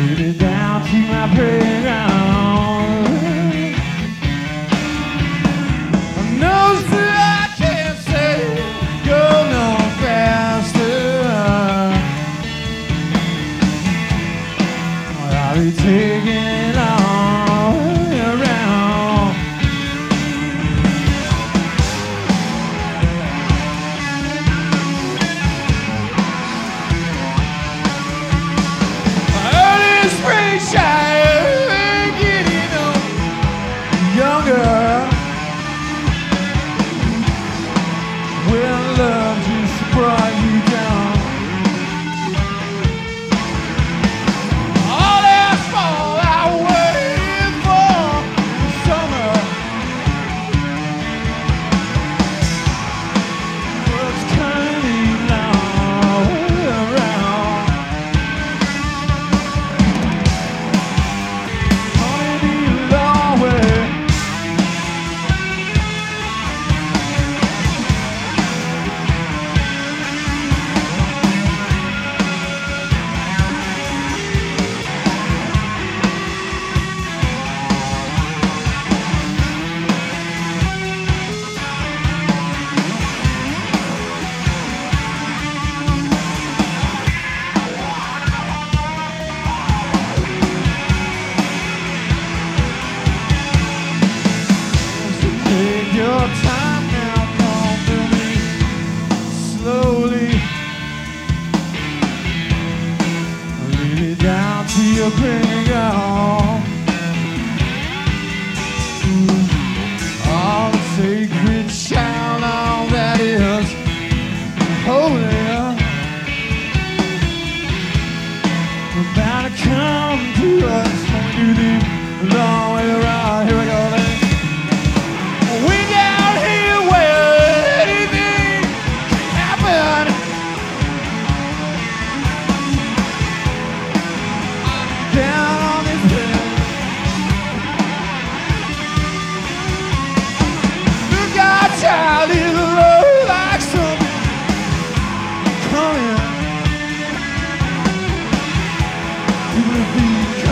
Really down to my playground. I know that I can't say go no faster. I'll be taking all around. Early spring shine, getting younger. When love just brought you down. All that fall I waited for the summer was coming all around. Only the long way. Take your time now, come to me slowly. Lead it down to your playground. All the sacred child, all that is holy. We're about to come to us when you do the long way around. Here we go, then. We down here where anything can happen. Down on this bed. Look, our child is low like something coming. People be